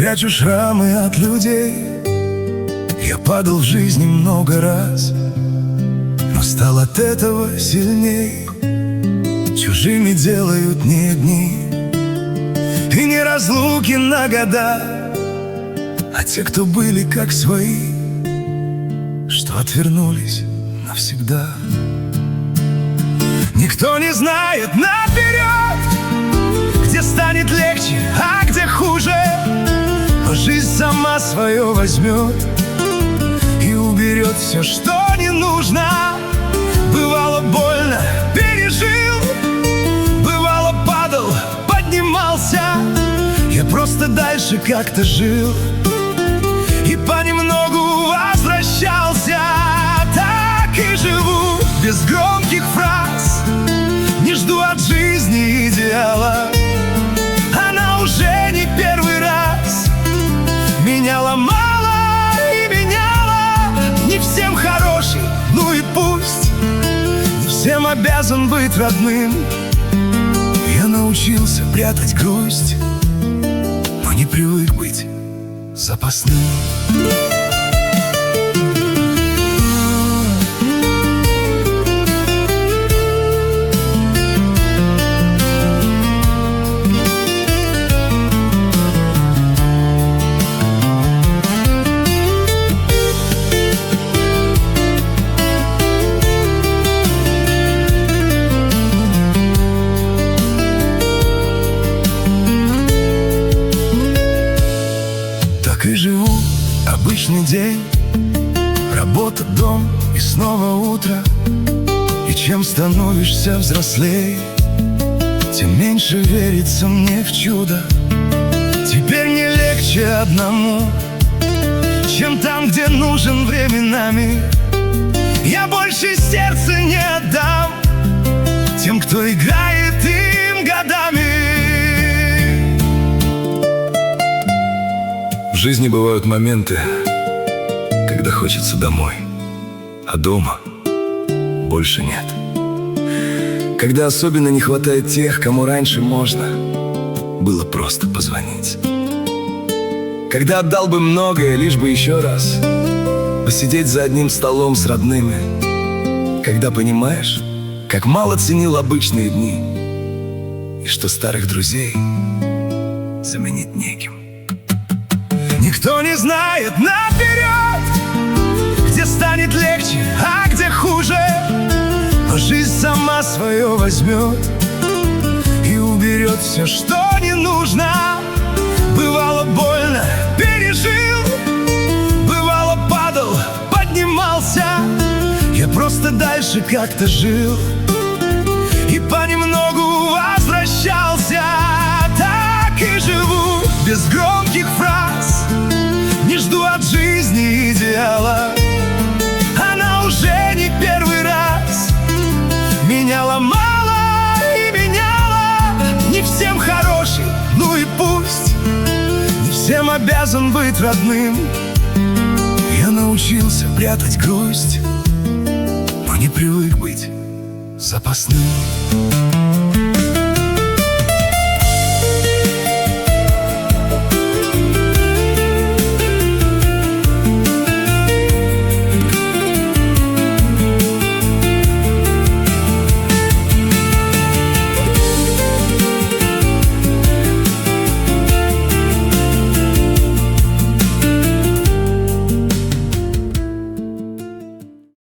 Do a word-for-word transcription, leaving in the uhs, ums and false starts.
прячу шрамы от людей. Я падал в жизни много раз, но стал от этого сильней. Чужими делают не дни и не разлуки на года, а те, кто были как свои, что отвернулись навсегда. Никто не знает наперед, где станет легче, а где хуже. Но жизнь сама свое возьмет и уберет все, что не нужно. Бывало больно, пережил, бывало падал, поднимался. Я просто дальше как-то жил и понемногу возвращался. Так и живу без громких фраз, не жду от жизни идеала. Она уже не первый раз меня ломала и меняла. Не всем хороший, ну и пусть. Не всем обязан быть родным. Я научился прятать грусть, но не привык быть запасным. И живу обычный день, работа, дом и снова утро. И чем становишься взрослее, тем меньше верится мне в чудо. Теперь не легче одному, чем там, где нужен временами. Я больше сердца не отдам тем, кто играет им годами. В жизни бывают моменты, когда хочется домой, а дома больше нет. Когда особенно не хватает тех, кому раньше можно было просто позвонить. Когда отдал бы многое, лишь бы еще раз посидеть за одним столом с родными. Когда понимаешь, как мало ценил обычные дни, и что старых друзей заменить неким. Никто не знает наперед, где станет легче, а где хуже. Но жизнь сама свое возьмет и уберет все, что не нужно. Бывало больно, пережил, бывало падал, поднимался. Я просто дальше как-то жил и понемногу возвращался. Так и живу без громких фраз, не жду от жизни идеала. Она уже не первый раз меня ломала и меняла. Не всем хороший, ну и пусть. Не всем обязан быть родным. Я научился прятать грусть, но не привык быть запасным.